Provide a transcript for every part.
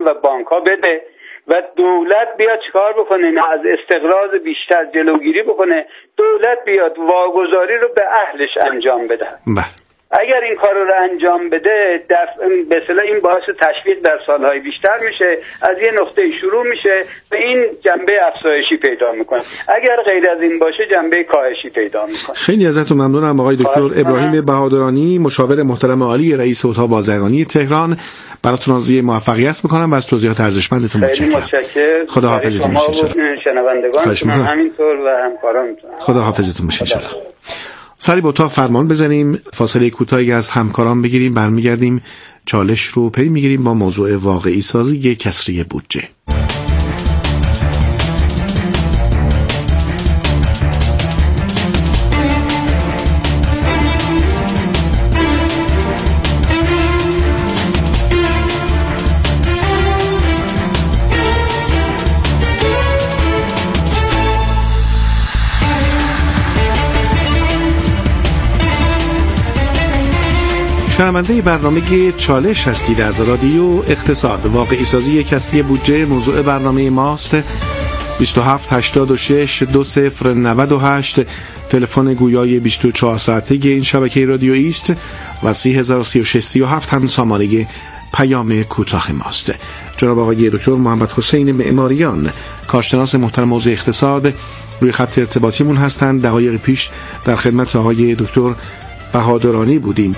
و بانک ها بده و دولت بیاد چیکار بکنه؟ نه از استقراض بیشتر جلوگیری بکنه، دولت بیاد واگذاری رو به اهلش انجام بده. اگر این کار رو انجام بده به اصطلاح این باعث تشویق در سالهای بیشتر میشه، از یه نقطه شروع میشه و این جنبه افزایشی پیدا میکنه. اگر غیر از این باشه جنبه کاهشی پیدا میکنه. خیلی ازتون ممنونم آقای دکتر ابراهیم بهادرانی، مشاور محترم عالی رئیس اتاق بازرگانی تهران. براتون آرزوی موفقیت میکنم و از توضیحات ارزشمندتون متشکرم. خدا حافظتون باشه. شنوندگان همینطور و همکارانتون. خدا حافظتون باشه ان شاء الله. سری با اتاق فرمان بزنیم، فاصله کوتاهی از همکاران بگیریم، برمیگردیم چالش رو پی میگیریم با موضوع واقعی سازی کسری بودجه. شنونده برنامه چالش هستید از رادیو اقتصاد. واقعی سازی کسری بودجه موضوع برنامه ماست. 27 86 2098 تلفن گویای 24 ساعته این شبکه رادیویی است و 3036 37 هم سامانه پیام کوتاه ماست. جناب آقای دکتر محمد حسین معماریان، کارشناس محترم حوزه اقتصاد، روی خط ارتباطیمون هستند. دقایق پیش در خدمت آقای دکتر بهادرانی بودیم.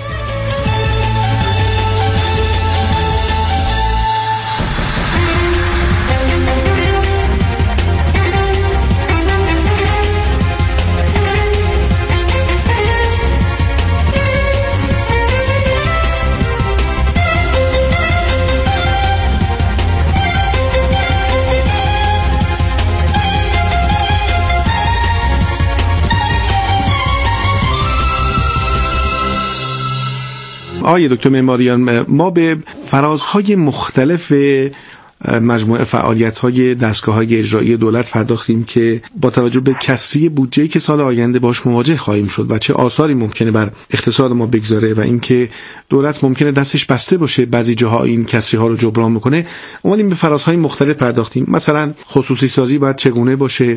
آقای دکتر معماریان، ما به فرازهای مختلف مجموعه فعالیت‌های دستگاه‌های اجرایی دولت پرداختیم که با توجه به کسری بودجه‌ای که سال آینده باش مواجه خواهیم شد و چه آثاری ممکنه بر اقتصاد ما بگذاره و اینکه دولت ممکنه دستش بسته باشه بعضی جاها این کسری‌ها رو جبران می‌کنه، اومدیم به فرازهای مختلف پرداختیم. مثلا خصوصی سازی باید چگونه باشه،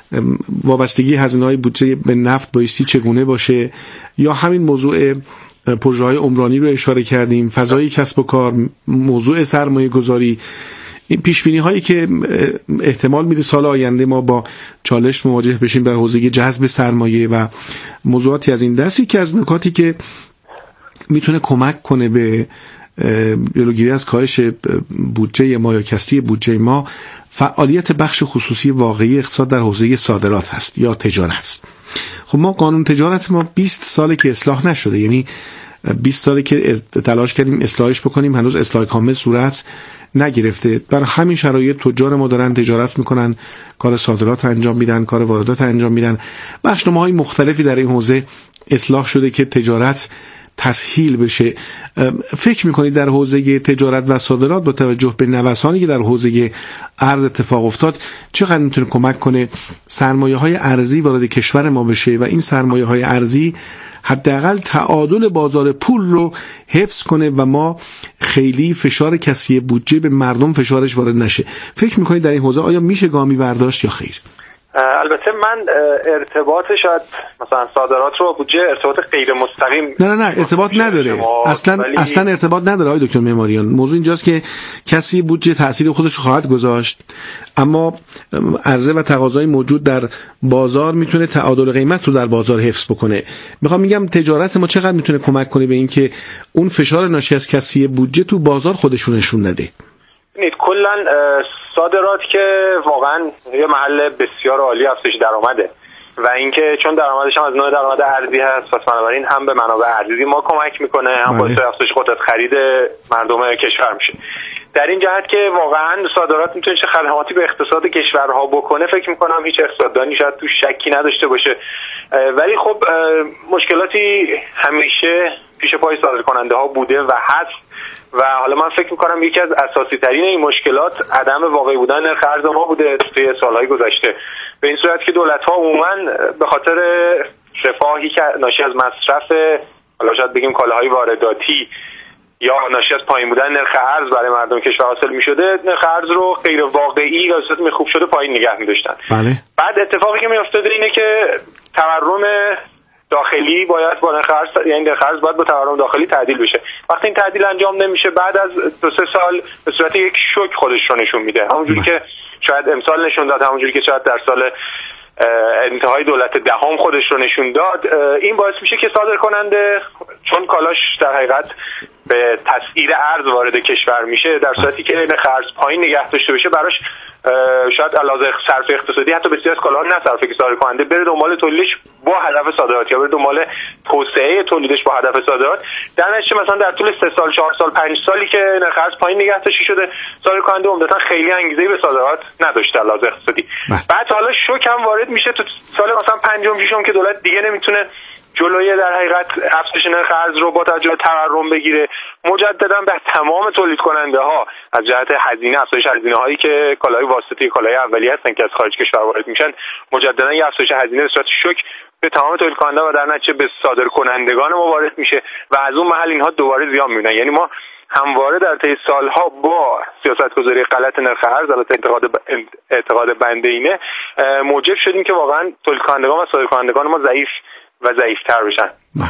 وابستگی هزینه‌های بودجه به نفت بایستی چگونه باشه، یا همین موضوع پروژه‌های عمرانی رو اشاره کردیم، فضای کسب و کار، موضوع سرمایه گذاری، این پیشبینی هایی که احتمال میده سال آینده ما با چالش مواجه بشیم در حوزه جذب سرمایه و موضوعاتی از این دستی که از نکاتی که میتونه کمک کنه به جلوگیری از کاهش بودجه ما یا کسری بودجه ما، فعالیت بخش خصوصی واقعی اقتصاد در حوزه صادرات هست یا تجارت. خب ما قانون تجارت ما 20 ساله که اصلاح نشده، یعنی 20 ساله که تلاش کردیم اصلاحش بکنیم، هنوز اصلاح کامل صورت نگرفته. برای همین شرایط تجار ما دارن تجارت میکنن، کار صادرات انجام میدن، کار واردات انجام میدن. بخشنامه‌های مختلفی در این حوزه اصلاح شده که تجارت تسهیل بشه. فکر میکنید در حوزه تجارت و صادرات با توجه به نوسانی که در حوزه ارز اتفاق افتاد چقدر میتونه کمک کنه سرمایه‌های ارزی وارد کشور ما بشه و این سرمایه‌های ارزی حداقل تعادل بازار پول رو حفظ کنه و ما خیلی فشار کسری بودجه به مردم فشارش وارد نشه؟ فکر میکنید در این حوزه آیا میشه گامی برداشت یا خیر؟ البته من ارتباط شاید مثلا صادرات رو بودجه ارتباط غیر مستقیم نه ارتباط نداره، اصلا ارتباط نداره آقای دکتر معماریان. موضوع اینجاست که کسی بودجه تأثیر خودش خواهد گذاشت، اما عرضه و تقاضای موجود در بازار میتونه تعادل قیمت رو در بازار حفظ بکنه. میخوام میگم تجارت ما چقدر میتونه کمک کنه به این که اون فشار ناشی از کسری بودجه تو بازار خودشون نشون نده. کلا صادرات که واقعا یه محل بسیار عالی افزایش درآمده و اینکه چون درآمدش هم از نوع درآمد ارزی هست، پس بنابراین هم به منابع ارزی ما کمک میکنه، هم باعث افزایش قدرت خرید مردم کشور میشه. در این جهت که واقعا صادرات میتونه چه خدماتی به اقتصاد کشورها بکنه، فکر میکنم هیچ اقتصاددانی شاید تو شکی نداشته باشه. ولی خب مشکلاتی همیشه پیش پای صادرکننده ها بوده و هست و حالا من فکر میکنم یکی از اساسی ترین این مشکلات عدم واقعی بودن نرخ ارز ما بوده توی سالهای گذشته، به این صورت که دولت ها عموما به خاطر رفاهی که ناشی از مصرف حالا شاید بگیم کالاهای وارداتی یا ناشی از پایین بودن نرخ ارز برای مردم کشور حاصل می‌شده، نرخ ارز رو غیر واقعی یا صورت خوب شده پایین نگه می‌داشتن. بله. بعد اتفاقی که میافتاده اینه که تورم داخلی باید با نرخ ارز، یعنی نرخ ارز باید با تورم داخلی تعدیل بشه. وقتی این تعدیل انجام نمیشه، بعد از 2-3 سال به صورت یک شوک خودش رو نشون میده، همونجوری که شاید امسال نشون داد، همونجوری که شاید در سال انتهای دولت دهم خودش رو نشون داد. این باعث میشه که صادرکننده چون کالاش در حقیقت به تسعیر ارز وارد کشور میشه، در صورتی که نرخ ارز پایین نگه داشته بشه، براش شاید علاوه صرف اقتصادی حتی بسیار از کالاها نصرفه که صادرکننده بره دنبال تولیدش با هدف صادرات یا بره دنبال توسعه تولیدش با هدف صادرات. در نتیجه مثلا در طول 3 سال 4 سال 5 سالی که نرخ ارز پایین نگه داشته شده، صادرکننده عمدتاً خیلی انگیزه‌ای به صادرات نداشته علاوه اقتصادی. بعد حالا شوک هم وارد میشه تو سال مثلا 5 که دولت دیگه نمیتونه جلوی در حقیقت افزایش نرخ ارز رو با توجه به تورم بگیره، مجددا به تمام تولید کننده ها از جهت هزینه، افزایش هزینه هایی که کالای واسطه‌ای، کالای اولیه هستن که از خارج کشور وارد میشن، مجددا یه افزایش هزینه به صورت شوک به تمام تولید کننده و در نتیجه به صادرکنندگان ما وارد میشه و از اون محل اینها دوباره زیان میبینن. یعنی ما همواره در طی سالها با سیاست‌گذاری غلط نرخ ارز، البته اعتقاد بنده اینه، موجب شدیم که واقعا تولید کنندگان و صادرکنندگان ما ضعیف و ضعیف‌تر بشن.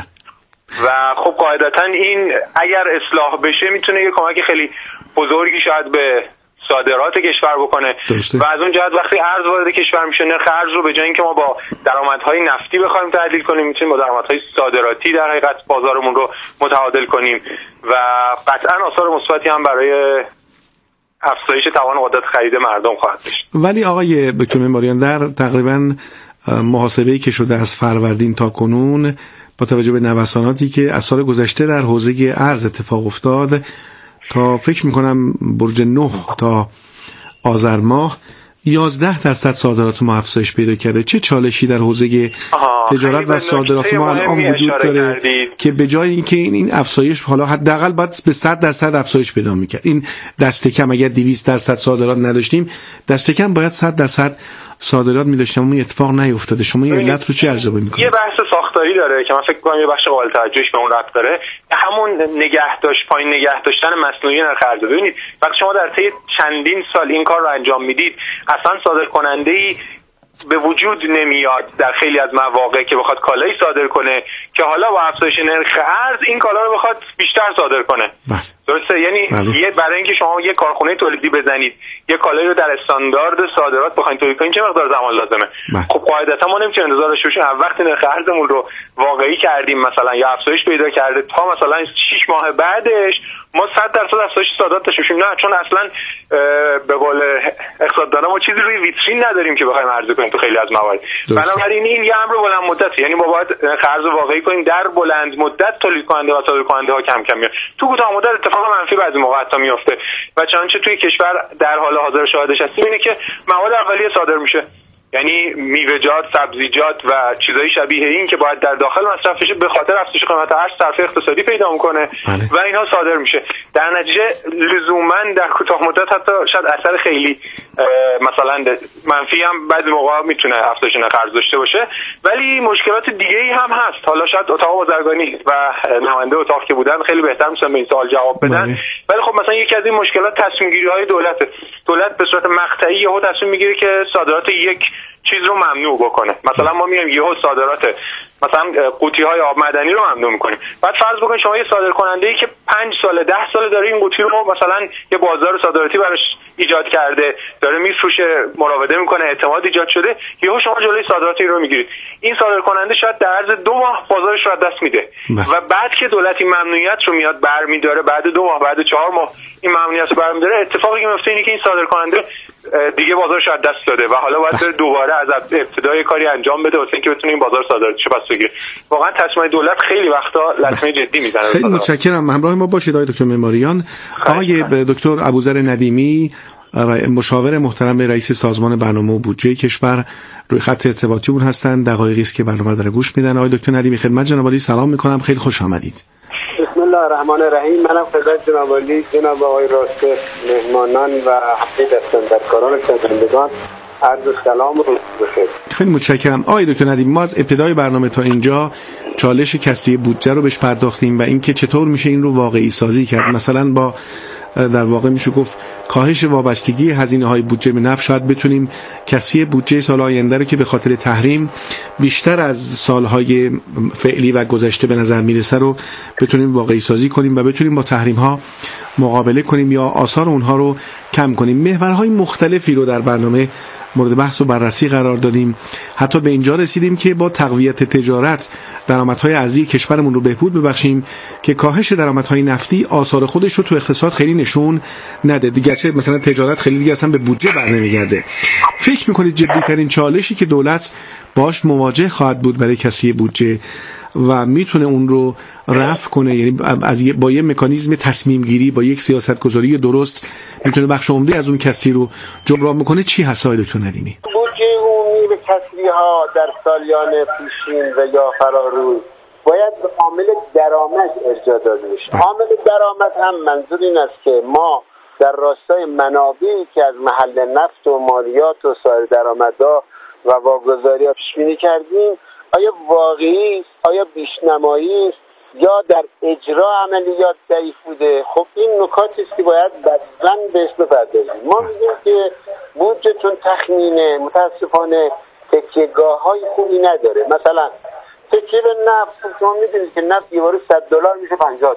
و خب قاعدتا این اگر اصلاح بشه میتونه یه کمک خیلی بزرگی شاید به صادرات کشور بکنه. و از اون جهت وقتی ارز وارد کشور میشه، نرخ ارز رو به جای اینکه ما با درآمدهای نفتی بخوایم تعدیل کنیم، میتونیم با درآمدهای صادراتی در حقیقت بازارمون رو متعادل کنیم و قطعا آثار مثبتی هم برای افزایش توان قدرت خرید مردم خواهد داشت. ولی آقای دکتر معماریان، در تقریبا محاسبه‌ای که شده از فروردین تا کنون با توجه به نوساناتی که از سال گذشته در حوزه ارز اتفاق افتاد، تا فکر میکنم برج 9 تا آذر ماه 11% صادرات ما افزایش پیدا کرده. چه چالشی در حوزه تجارت و صادرات ما الان وجود داره که به جای اینکه این افزایش حالا حداقل باید به 100% افزایش پیدا میکرد، این دست کم اگر 200% صادرات نداشتیم، دست کم باید 100% صادرات می‌داشتیم، اون اتفاق نیفتاده. شما این علت رو چی ارزیابی می‌کنید؟ یه بحث ساختاری داره که من فکر می‌کنم یه بخش قابل توجهش به اون ربط داره، همون پایین نگه داشتن مصنوعی نرخ ارز. ببینید وقتی شما در طی چندین سال این کار رو انجام میدید، اصلا صادرکننده‌ای به وجود نمیاد در خیلی از مواقع که بخواد کالایی صادر کنه که حالا با افزایش نرخ ارز این کالا رو بخواد بیشتر صادر کنه. درسته؟ یعنی برای اینکه شما یه کارخونه تولیدی بزنید، یه کالایی رو در استاندارد صادرات بخواید تولید کنید، چه مقدار زمان لازمه؟ خب قاعدتا ما نمیتونیم انتظار داشته باشیم وقتی نرخ ارزمون رو واقعی کردیم مثلا یا افزایش پیدا کرده تا مثلا 6 ماه بعدش ما 100% افزایش صادرات داشته باشیم. نه، چون اصلا به قول اقتصاددانا ما چیزی روی ویترین نداریم که بخوایم عرضه کنیم تو خیلی از موارد. بنابراین این یه امر بلند مدته، یعنی ما باید قرض واقعی کنیم در بلند مدت تولید کننده و صادر کننده ها کم کم میاد. تو کوتاه مدت اتفاق منفی بعضی موقع حتی میفته و چنانچه توی کشور در حال حاضر شاهدش هستیم اینه که مواد اولیه صادر میشه، یعنی میوه‌جات، سبزیجات و چیزای شبیه این که باید در داخل مصرف بشه به خاطر افزایش قیمت ارز صرفه اقتصادی پیدا میکنه و اینها صادر میشه. در نتیجه لزوما در کوتاه مدت حتی شاید اثر خیلی مثلا منفی هم بعضی موقع میتونه افزایش نرخ ارز داشته باشه، ولی مشکلات دیگه‌ای هم هست. حالا شاید اتاق بازرگانی و نماینده اتاق که بودن خیلی بهتر میتونن به این سوال جواب بدن، ولی خب مثلا یکی از این مشکلات تصمیم‌گیری‌های دولت به صورت مقطعی یهو تصمیم میگیره که صادرات یک چیز رو ممنوع بکنه. مثلا ما میایم یهو صادرات مثلا قوطی‌های آب معدنی رو ممنوع می‌کنیم. بعد فرض بکنید شما یه صادرکننده‌ای که 5 سال 10 سال داره این قوطی رو مثلا یه بازار صادراتی براش ایجاد کرده، داره میفروشه، مراوده میکنه، اعتماد ایجاد شده، یهو شما جلوی صادراتی رو میگیرید. این صادرکننده شاید در عرض 2 ماه بازارش رو از دست میده و بعد که دولت این ممنوعیت رو میاد برمی‌داره، بعد 2 ماه، بعد 4 ماه این ممنوعیت رو برمی‌داره، اتفاقی که میفته اینه که این صادرکننده دیگه بازارش از دست داده و حالا باید دوباره از ابتدای کاری انجام بده واسه اینکه بتونه این بازار صادراتیشو پس بگیره. واقعا تصمیم دولت خیلی وقتا لطمه جدی میزنه. خیلی متشکرم. همراه ما باشید آقای دکتر معماریان. آقای دکتر ابوذر ندیمی، مشاور محترم رئیس سازمان برنامه و بودجه کشور، روی خط ارتباطیمون هستن. دقایقی است که برنامه داره گوش میدن. آقای دکتر ندیمی خدمت جناب عالی سلام میکنم، خیلی خوش آمدید. بسم الله الرحمن الرحیم. منم خدمت جناب عالی، جناب آقای راسته، مهمانان و همه دستاندرکاران شنوندگان عرض سلام و بخیر. خیلی متشکرم آقای دکتر ندیم. ما از ابتدای برنامه تا اینجا چالش کسری بودجه رو بهش پرداختیم و اینکه چطور میشه این رو واقعی سازی کرد. مثلا با در واقع میشه گفت کاهش وابستگی هزینه‌های بودجه به نفت شاید بتونیم کسری بودجه سال آینده رو که به خاطر تحریم بیشتر از سالهای فعلی و گذشته به نظر میرسه رو بتونیم واقعی سازی کنیم و بتونیم با تحریم‌ها مقابله کنیم یا آثار اونها رو کم کنیم. محورهای مختلفی رو در برنامه مورد بحث و بررسی قرار دادیم. حتی به اینجا رسیدیم که با تقویت تجارت درآمدهای ارزی کشورمون رو بهبود ببخشیم که کاهش درآمدهای نفتی آثار خودش رو تو اقتصاد خیلی نشون نده. دیگه چه مثلا تجارت خیلی دیگه اصلا به بودجه برنمیگرده. فکر میکنید جدی‌ترین چالشی که دولت باش مواجه خواهد بود برای کسری بودجه و میتونه اون رو رفع کنه، یعنی با یه مکانیزم تصمیم گیری با یک سیاست گذاری درست میتونه بخش عمده از اون کسری رو جبران بکنه، چی هست آقای دکتر ندیمی؟ بودجه عمومی به کسری ها در سالیان پیشین و یا فراروی باید به عامل درآمد ارجاع داده بشه. عامل درآمد هم منظور این است که ما در راستای منابعی که از محل نفت و مالیات و سایر درآمدها و واگذاری‌ها پیش بینی کردیم آیا واقعی است، آیا بیشنمایی است یا در اجرا عملیات ضعیف بوده. خب این نکاتی است که باید بعداً بهش بپردازیم. ما میگیم که بودجه چون تخمینه متاسفانه تکیه‌گاه‌های خوبی نداره. مثلا تکیه به نفت، شما میدونید که نفت یه بار $100 میشه $50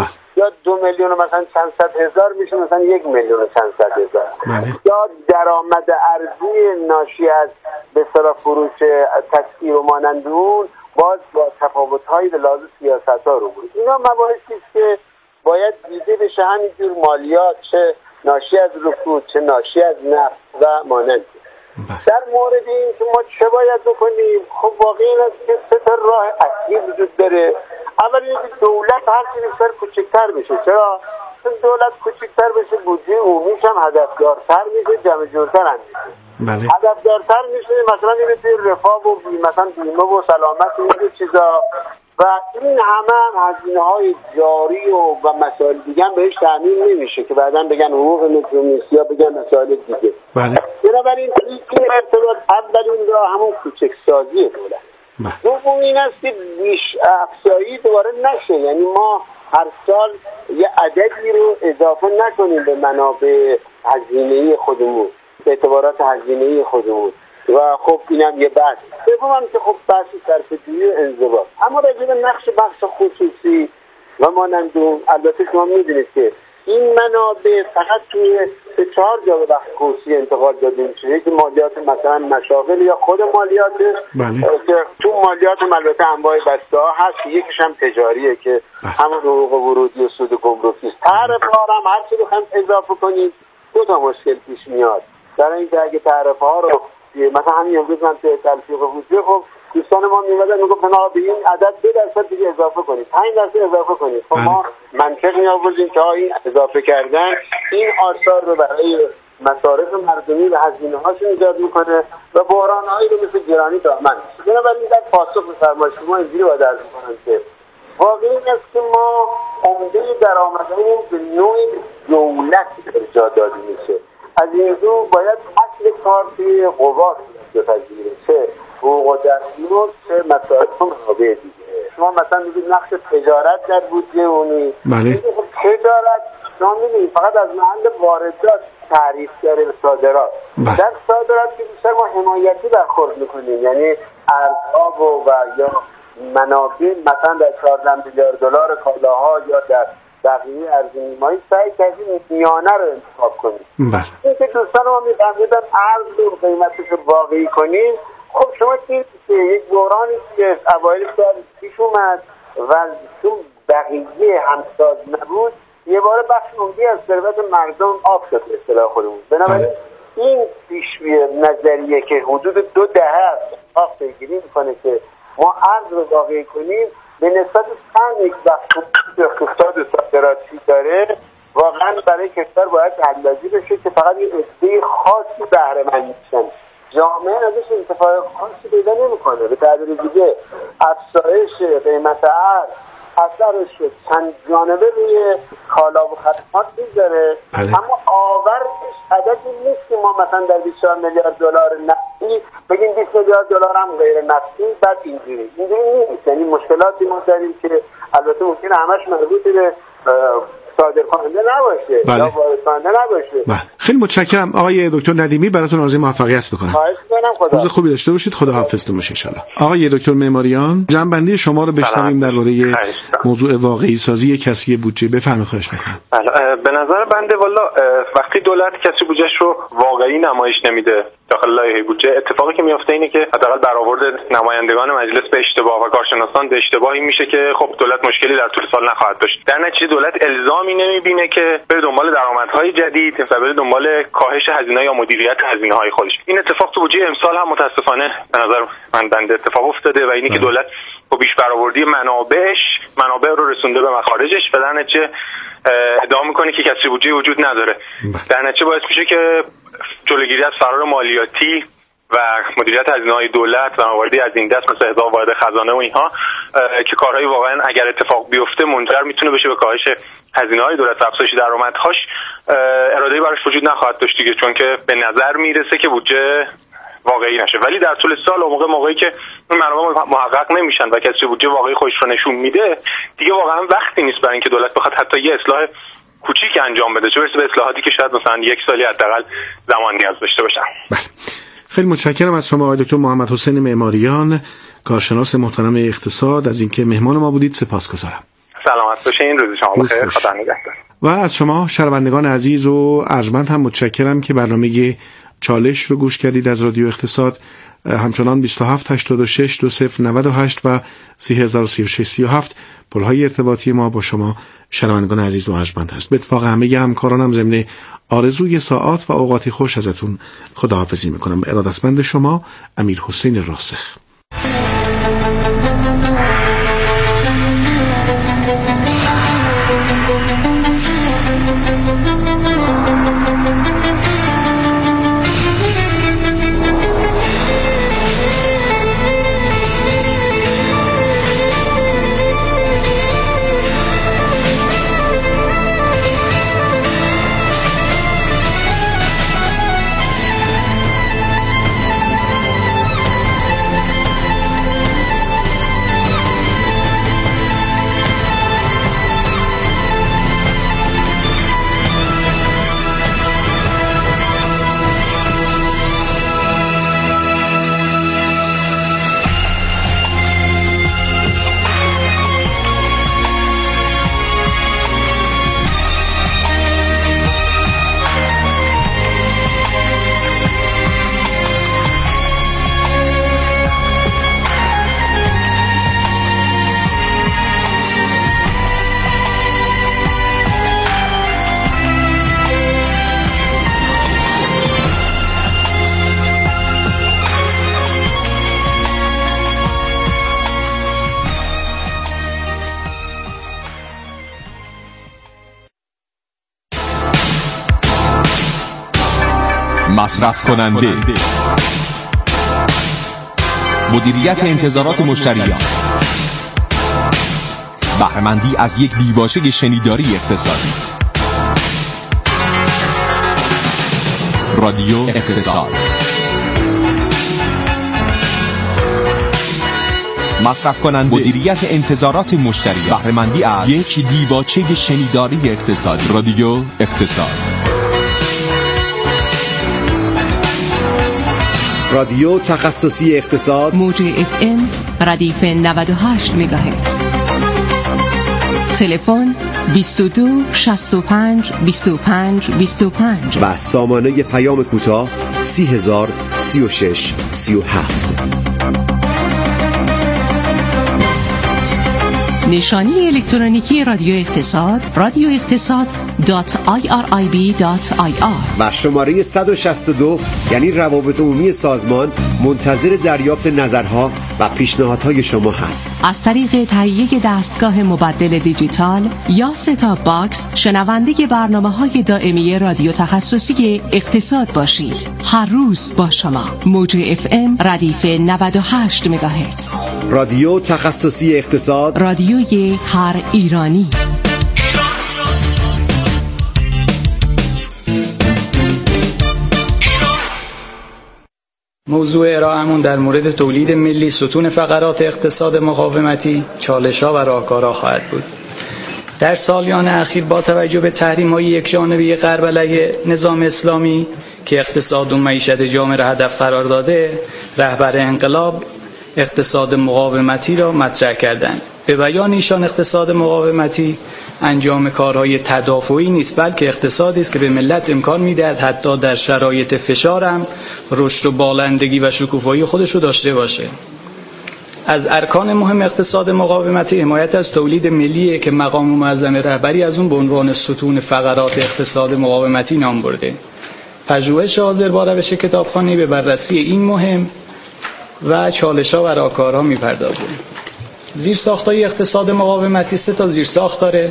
یا 2 میلیون مثلا چند صد هزار میشه مثلا 1 میلیون و چند صد هزار. یا درآمد ارزی ناشی از به اصطلاح فروش تسکیر و مانند اون باز با تفاوت‌های به لحاظ سیاست‌ها رو بود. اینا مباحثی است که باید دیده بشه، همینجور مالیات چه ناشی از رکود چه ناشی از نفت و مانند. در مورد این که ما چه باید بکنیم، خب واقعی این است که 3 راه اصلی وجود داره. اول اینکه دولت هر چیزی بیشتر کوچکتر بشه. چرا؟ چون دولت کوچکتر بشه بودجه عمومیش هم هدفدارتر میشه، جمع جورتر هم میشه. هدفدارتر میشه، مثلا میره رفاه و مثلا بیمه و سلامت و این چیزا و این همه هزینه‌های جاری و مسائل دیگه هم بهش تامین نمیشه که بعداً بگن حقوق مکرومیسی یا بگن مسائل دیگه. بنابراین این ارتباط اولین راه همون کوچک سازی دولت. دوم این است که بیش افزایی دوباره نشه، یعنی ما هر سال یه عددی رو اضافه نکنیم به منابع هزینه‌ای خودمون، به اعتبارات هزینه‌ای خودمون و خب اینم یه بحث. سوم هم که خب بحث صرفه‌جویی و انضباط. اما راجع به نقش بخش خصوصی و مانند اون، البته شما می‌دونید که این منابع فقط توی 4 جا به بخش خصوصی انتقال داده میشه. یکی مالیات مثلا مشاغل یا خود مالیاتش که تو مالیات البته انواع بسته ها هست، یکیش هم تجاریه که همون حقوق ورودی و سود گمرکی است. تعرفه‌ها هم هر چی بخوایم اضافه کنیم 2 تا مشکل پیش میاد. در اینکه اگه تعرفه‌ها رو مثلا همین امروز من توی تلفیق بودجه خب دوستان ما میومدن میگفتن آقا به این عدد 2% دیگه اضافه کنید، 5% اضافه کنید. خب ما منطق میآوردیم که این اضافه کردن این آثار رو برای مصارف مردمی و هزینه‌هاشون ایجاد میکنه و بحران‌هایی رو مثل گرانی دامن. بنابراین در پاسخ به فرمایش شما اینجوری باید عرض کنم که واقعی این است که ما عمده درآمدمون به نوعی دولت ارجاع داده میشه. از این رو باید اصل کار توی قوا بپذیره، چه حقوق و دستمزد چه مسائل منابع دیگه. شما مثلا میگید نقش تجارت در بودجه عمومی. تجارت شما میگید فقط از محل واردات تعریف داره به صادرات. در صادرات که بیشتر ما حمایتی برخورد میکنیم، یعنی ارزها و یا منابع مثلا در 14 میلیارد دلار کالاها یا در بقیه ارزی مایی سعی کردیم میانه رو انتخاب کنیم. این که دوستان ما میفهمیدن ارز رو قیمتش رو واقعی کنیم. خب شما که یک دورانی که اوایل سال پیش اومد و چون بقیه همساز نبود یه بار بخش عمدی از ثروت مردم آب شد به اصطلاح خودمون. بنابراین این پیش‌بینی نظریه که حدود 2 دهه است پیگیری میکنه که ما ارز رو واقعی کنیم به نسبت یک بخش اقتصاد صادراتی داره، واقعا برای کشور باید اندازی بشه که فقط یه عده خاصی بهره مند میشن. جامعه ازش انتفاع خاصی پیدا نمیکنه. به تعبیر دیگه افزایش قیمت ارز اثرش چند جانبه روی کالا و خدمات میذاره، اما آوردش عددی نیست که ما مثلا در 24 میلیارد دلار نفتی بگیم 20 میلیارد دلار هم غیر نفتی بعد اینجوری نیست. یعنی مشکلاتی ما داریم که البته ممکنه همش مربوط به صادرکننده نباشه یا وارد کننده نباشه. خیلی متشکرم آقای دکتر ندیمی، براتون آرزوی موفقیت میکنم. خواهش می‌کنم. روز خوبی داشته باشید. خدا حافظتون باشه ان شاءالله. آقای دکتر معماریان، جنبندی شما رو بشنویم درباره موضوع واقعی سازی کسری بودجه. بفرمایید. خواهش می‌کنم. به نظر بنده والا وقتی دولت کسری بودجهش رو واقعی نمایش نمیده داخل لایحه بودجه، اتفاقی که میفته اینه که حداقل برآورد نمایندگان مجلس به اشتباه و کارشناسان به اشتباهی میشه که خب دولت مشکلی در طول سال نخواهد داشت. در نتیجه دولت الزامی نمیبینه که بره دنبال درآمدهای جدید و بره دنبال کاهش هزینه یا مدیریت هزینه‌های خودش. این اتفاق تو بودجه امسال هم متاسفانه به نظر من بنده اتفاق افتاده و اینی که دولت با بیش برآوردی منابع رو رسونده به مخارجش و در نتیجه ادعا میکنه که کسری بودجه وجود نداره. در نتیجه باعث میشه که جلوگیری از فرار مالیاتی و مدیریت هزینه‌های دولت و مواردی از این دست مثل حساب وارد خزانه و اینها که کارهایی واقعا اگر اتفاق بیفته منجر میتونه بشه به کاهش هزینه‌های دولت و افزایش درآمدهاش، اراده‌ای براش وجود نخواهد داشت دیگه، چون که به نظر میرسه که بودجه واقعی نشه. ولی در طول سال موقعی که اون منابع محقق نمیشن و کسری بودجه واقعی خودش رو نشون میده، دیگه واقعا وقتی نیست برای اینکه دولت بخواد حتی یه اصلاح کوچیک انجام بده، چه برسه به اصلاحاتی که شاید مثلا یک سالی حداقل زمان نیاز داشته باشن. بله. خیلی متشکرم از شما آقای دکتر محمد حسین معماریان، کارشناس محترم اقتصاد، از اینکه مهمان ما بودید. سپاسگزارم. سلامت باشین. روز شما بخیر. خدا نگهدار. و از شما شنوندگان عزیز و ارجمند هم متشکرم که برنامه چالش رو گوش کردید از رادیو اقتصاد. همچنان 27 86 20 98 و 3036 37 پل‌های ارتباطی ما با شما شنوندگان عزیز و ارجمند هست. به اتفاق همه همکارانم ضمن آرزوی ساعات و اوقاتی خوش ازتون خداحافظی میکنم. ارادتمند شما امیر حسین راسخ. مصرف کننده، مدیریت انتظارات مشتریان، بهره‌مندی از یک دیباچه شنیداری اقتصادی. رادیو اقتصاد. مصرف کننده، مدیریت انتظارات مشتریان، بهره‌مندی از یک دیباچه شنیداری اقتصادی. رادیو اقتصاد. رادیو تخصصی اقتصاد، موج FM ردیف 98 مگاهرتز. تلفن 22 65 25 25 و سامانه پیام کوتاه 30036 37. نشانی الکترونیکی رادیو اقتصاد، رادیو اقتصاد و شماره 162 یعنی روابط عمومی سازمان منتظر دریافت نظرها و پیشنهادهای شما هست. از طریق تهیه دستگاه مبدل دیجیتال یا ستاپ باکس شنونده برنامه‌های دائمی رادیو تخصصی اقتصاد باشید. هر روز با شما. موج FM ردیف 98 مگاهرتز. رادیو تخصصی اقتصاد، رادیوی هر ایرانی. موضوع ارائه‌مون در مورد تولید ملی، ستون فقرات اقتصاد مقاومتی، چالش‌ها و راهکارها خواهد بود. در سالیان اخیر با توجه به تحریم‌های یکجانبه غرب علیه نظام اسلامی که اقتصاد و معیشت جامعه را هدف قرار داده، رهبر انقلاب اقتصاد مقاومتی را مطرح کردند. به بیان ایشان اقتصاد مقاومتی انجام کارهای تدافعی نیست، بلکه اقتصادی است که به ملت امکان می‌دهد حتی در شرایط فشار هم رشد و بالندگی و شکوفایی خودش رو داشته باشه. از ارکان مهم اقتصاد مقاومتی حمایت از تولید ملیه که مقام معظم رهبری از اون به عنوان ستون فقرات اقتصاد مقاومتی نام برده. پژوهش حاضر با روش کتابخوانی به بررسی این مهم و چالش‌ها و راهکارها می‌پردازه. زیرساخت‌های اقتصاد مقاومتی 3 تا زیرساخت داره.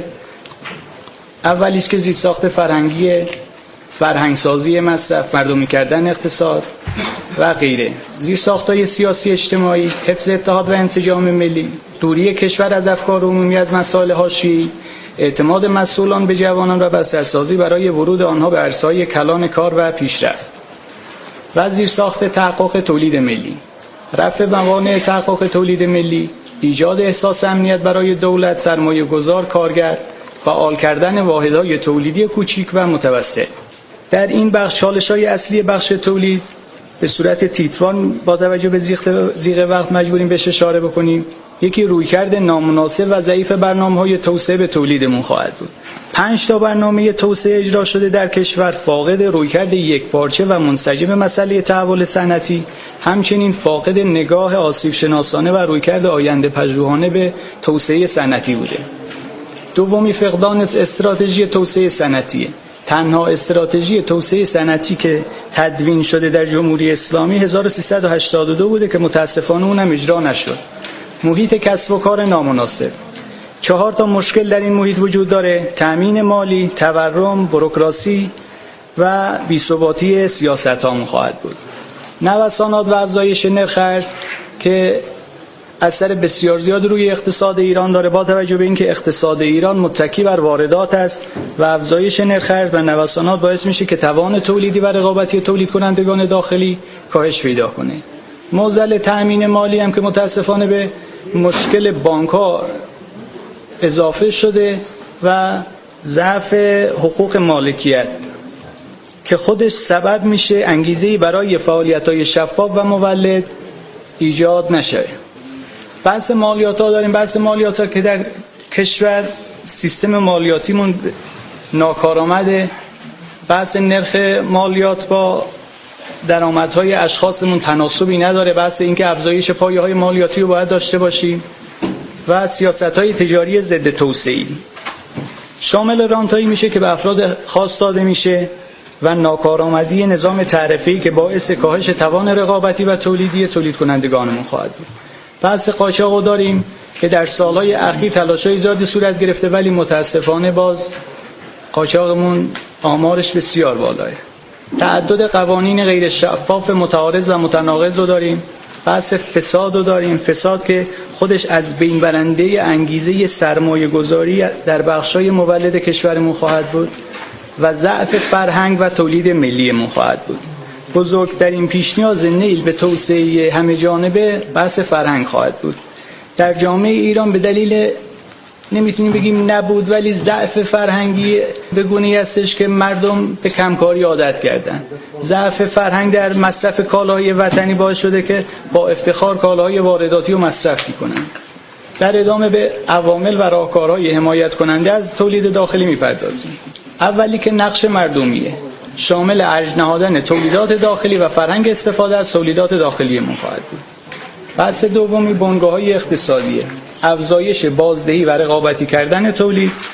اولیش که زیرساخت فرهنگیه، فرهنگسازی مصرف، مردمی کردن اقتصاد و غیره. زیرساخت‌های سیاسی اجتماعی، حفظ اتحاد و انسجام ملی، دوری کشور از افکار عمومی از مسائل حاشیه‌ای، اعتماد مسئولان به جوانان و بسترسازی برای ورود آنها به عرصه‌های کلان کار و پیشرفت. و زیرساخت تحقق تولید ملی، رفع موانع تحقق تولید ملی، ایجاد احساس امنیت برای دولت، سرمایه‌گذار، کارگر، فعال کردن واحدهای تولیدی کوچیک و متوسط. در این بخش چالش‌های اصلی بخش تولید به صورت تیتروار با توجه به زیغ وقت مجبوریم بهش اشاره بکنیم. یکی رویکرد نامناسب و ضعیف برنامه‌های توسعه به تولیدمون خواهد بود. 5 تا برنامه توسعه اجرا شده در کشور فاقد رویکرد یکپارچه و منسجم مسئله تحول صنعتی، همچنین فاقد نگاه آسیب شناسانه و رویکرد آینده پژوهانه به توسعه صنعتی بوده. دومی فقدان استراتژی توسعه صنعتی. تنها استراتژی توسعه صنعتی که تدوین شده در جمهوری اسلامی 1382 بوده که متاسفانه اونم اجرا نشد. محیط کسب و کار نامناسب. 4 تا مشکل در این محیط وجود داره: تأمین مالی، تورم، بوروکراسی و بی‌ثباتی سیاست‌ها خواهد بود. نوسانات و افزایش نرخ ارز که اثر بسیار زیاد روی اقتصاد ایران داره، با توجه به اینکه اقتصاد ایران متکی بر واردات است و افزایش نرخ ارز و نوسانات باعث میشه که توان تولیدی و رقابتی تولید کنندگان داخلی کاهش پیدا کنه. معضل تأمین مالی هم که متاسفانه به مشکل بانک‌ها اضافه شده و ضعف حقوق مالکیت که خودش سبب میشه انگیزه‌ای برای فعالیت‌های شفاف و مولد ایجاد نشه. بحث مالیات‌ها داریم. بحث مالیات‌ها که در کشور سیستم مالیاتیمون ناکارآمده. بحث نرخ مالیات با درآمدهای اشخاصمون تناسبی نداره. بحث اینکه افزایش پایه‌های مالیاتی رو باید داشته باشیم و سیاست‌های تجاری ضد توسعه‌ای. شامل رانتایی میشه که به افراد خاص داده میشه و ناکارآمدی نظام تعرفه‌ای که باعث کاهش توان رقابتی و تولیدی تولید کنندگانمون خواهد بود. بحث قاچاق داریم که در سالهای اخیر تلاش‌های زیادی صورت گرفته، ولی متاسفانه باز قاچاقمون آمارش بسیار بالاه. تعدد قوانین غیر شفاف متعارض و متناقض رو داریم. بحث فساد رو داریم. فساد که خودش از بین برنده انگیزه سرمایه گذاری در بخشای مولد کشورمون خواهد بود و ضعف فرهنگ و تولید ملیمون خواهد بود. بزرگترین پیش‌نیاز نیل به توسعه همه جانبه بحث فرهنگ خواهد بود. در جامعه ایران به دلیل نمیتونیم بگیم نبود، ولی ضعف فرهنگی به گونه‌ای هستش که مردم به کمکاری عادت کردن. ضعف فرهنگ در مصرف کالاهای وطنی باعث شده که با افتخار کالاهای وارداتی رو مصرف میکنن. در ادامه به عوامل و راهکارهای حمایت کننده از تولید داخلی میپردازیم. اولی که نقش مردمیه، شامل ارج نهادن تولیدات داخلی و فرهنگ استفاده از تولیدات داخلی ما خواهد بود. بحث دومی بنگاه‌های اقتصادیه، افزایش بازدهی و رقابتی کردن تولید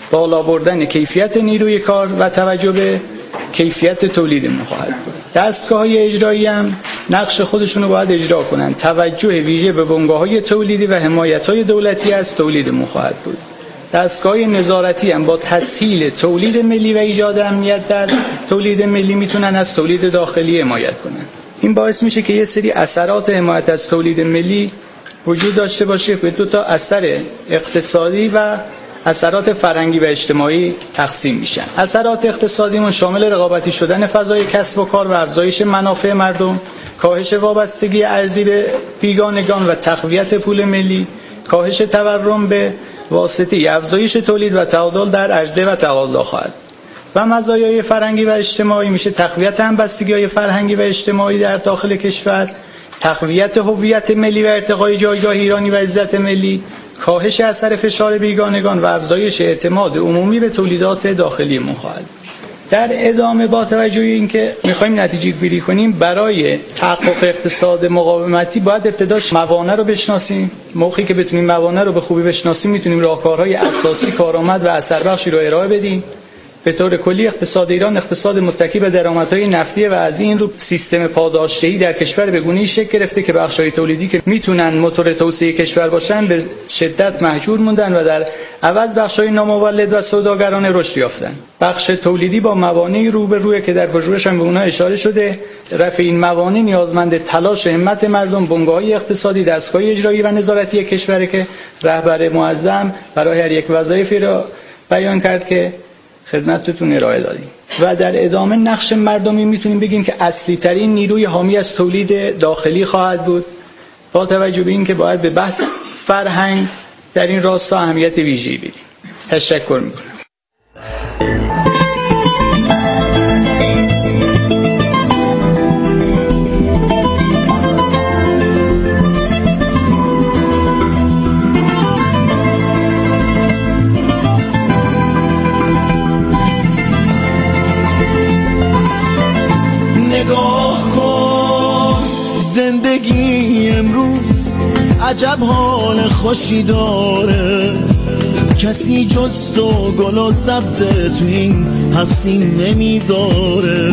بالا بردن کیفیت نیروی کار و توجه به کیفیت تولید ما خواهد بود. دستگاه‌های اجرایی هم نقش خودشون رو باید اجرا کنن. توجه ویژه به بنگاه‌های تولیدی و حمایت‌های دولتی از تولید ما خواهد بود. دستگاه‌های نظارتی هم با تسهیل تولید ملی و ایجاد امنیت در تولید ملی میتونن از تولید داخلی حمایت کنن. این باعث میشه که یه سری اثرات حمایت از تولید ملی وجود داشته باشه به دو تا اثر اقتصادی و اثرات فرهنگی و اجتماعی تقسیم میشن. اثرات اقتصادیمون شامل رقابتی شدن فضای کسب و کار و افزایش منافع مردم، کاهش وابستگی ارزی به بیگانگان و تقویت پول ملی، کاهش تورم به واسطه افزایش تولید و تعادل در عرضه و تقاضا خواهد. و مزایای فرهنگی و اجتماعی میشه تقویت همبستگی‌های فرهنگی و اجتماعی در داخل کشور، تقویت هویت ملی و ارتقای جایگاه ایرانی و عزت ملی، کاهش اثر فشار بیگانگان و افزایش اعتماد عمومی به تولیدات داخلی ما خواهد. در ادامه با توجه اینکه می‌خوایم نتیجه گیری کنیم برای تحقق اقتصاد مقاومتی باید ابتداش موانع رو بشناسیم. موقعی که بتونیم موانع رو به خوبی بشناسیم میتونیم راهکارهای اساسی کارآمد و اثربخشی رو ارائه بدیم. به طور کلی اقتصاد ایران اقتصاد متکی به درآمدهای نفتی و از این رو سیستم پاداشدهی در کشور به گونه‌ای شکل گرفته که بخش‌های تولیدی که میتونن موتور توسعه کشور باشن به شدت محجور موندن و در عوض بخش‌های نامولد و سوداگرانه رشد یافتن. بخش تولیدی با موانعی روبروه که در پژوهش هم به اونها اشاره شده. رفع این موانع نیازمند تلاش همت مردم، بنگاه‌های اقتصادی، دستگاه اجرایی و نظارتی کشور که رهبر معظم برای هر یک وظایفی را بیان کرد که خدمتتون ارائه دادیم. و در ادامه نقش مردمی میتونیم بگیم که اصلی ترین نیروی حامی از تولید داخلی خواهد بود، با توجه به اینکه باید به بحث فرهنگ در این راستا اهمیت ویژه‌ای بدیم. تشکر میکنم. زندگی امروز عجب حال خوشی داره، کسی جز تو گل و سبز تو این حفظین نمیذاره.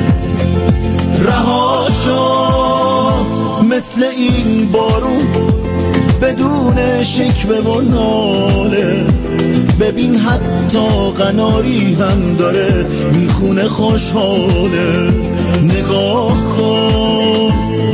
رهاشو مثل این بارون بدون شکوه و ناله، ببین حتی قناری هم داره میخونه خوشحاله. نگاه کن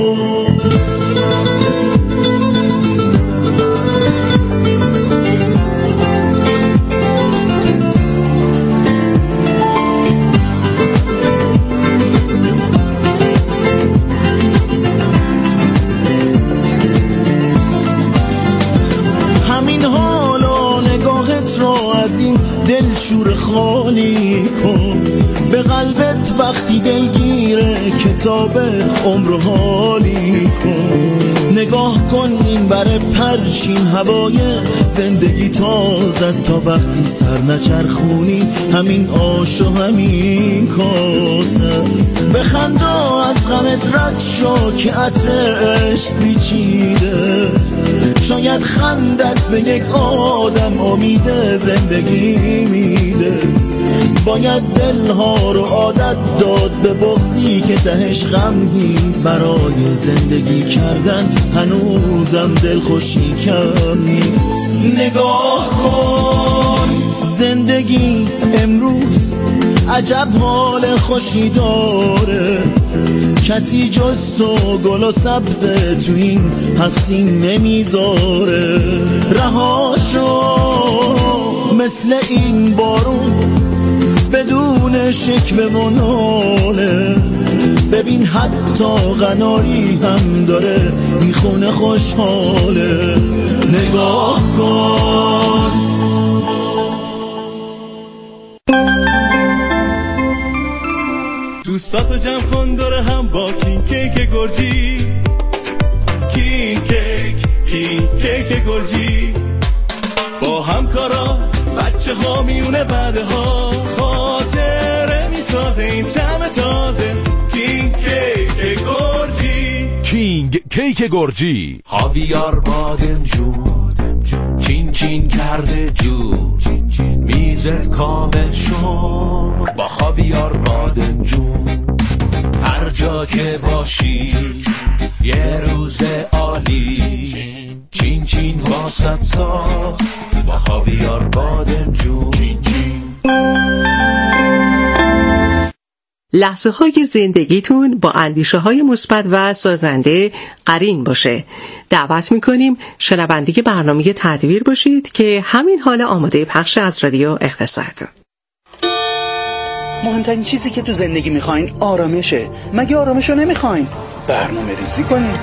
همین حالا نگاهت را از این دل شور خالی کن، به قلبت وقتی دلگیره کتاب عمر حالی کن. نگاه کن این بره پرچین هوای زندگی تازه است، تا وقتی سر نچرخونی همین آش و همین کاسه است. بخندا از غمت رد شو که عطر عشق پیچیده، شاید خندت به یک آدم امید زندگی میده. باید دلها رو عادت داد به بغضی که تهش غم نیست، برای زندگی کردن هنوزم دل خوشی کم نیست. نگاه کن زندگی امروز عجب حال خوشی داره، کسی جز تو گل و سبز تو این حفظین نمیذاره. رهاشو مثل این بارون بدون شکوه و ناله، ببین حتی قناری هم داره میخونه خوشحاله. نگاه کن دوستاتو جمع کن داره هم با کینگ کیک گرجی، کینگ کیک گرجی، با همکارا بچه ها میونه بعده ها خاطره میسازه این طعم تازه. کینگ کیک گرجی، کینگ کیک گرجی. خاویار بادمجون چین چین کرده جون، میزت کامل شد با خاویار بادمجون. هر جا که باشی یه روز عالی، چین چین واسط ساخت با خاویار بادمجون. چین چین. لحظه های زندگیتون با اندیشه های مثبت و سازنده قرین باشه. دعوت میکنیم شنونده برنامه تدویر باشید که همین حال آماده پخش از رادیو اقتصاد. مهمترین چیزی که تو زندگی میخواین آرامشه. مگه آرامشو نمیخواین؟ برنامه ریزی کنین.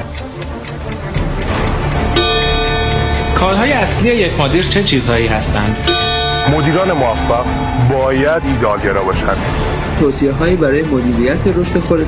کارهای اصلی یک مدیر چه چیزهایی هستند؟ مدیران موفق باید ایده‌گرا باشند. توصیه‌هایی برای مدیریت رشد